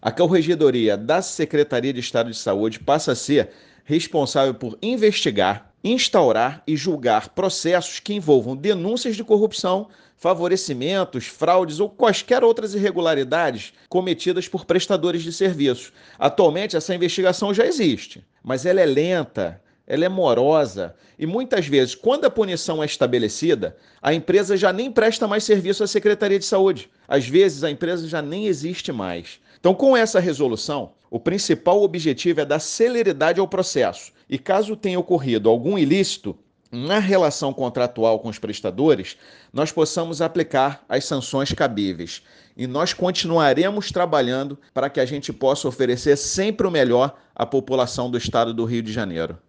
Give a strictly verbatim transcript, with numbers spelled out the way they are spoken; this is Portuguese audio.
A Corregedoria da Secretaria de Estado de Saúde passa a ser responsável por investigar, instaurar e julgar processos que envolvam denúncias de corrupção, favorecimentos, fraudes ou quaisquer outras irregularidades cometidas por prestadores de serviços. Atualmente, essa investigação já existe, mas ela é lenta, ela é morosa e muitas vezes, quando a punição é estabelecida, a empresa já nem presta mais serviço à Secretaria de Saúde. Às vezes, a empresa já nem existe mais. Então, com essa resolução, o principal objetivo é dar celeridade ao processo. E caso tenha ocorrido algum ilícito na relação contratual com os prestadores, nós possamos aplicar as sanções cabíveis. E nós continuaremos trabalhando para que a gente possa oferecer sempre o melhor à população do estado do Rio de Janeiro.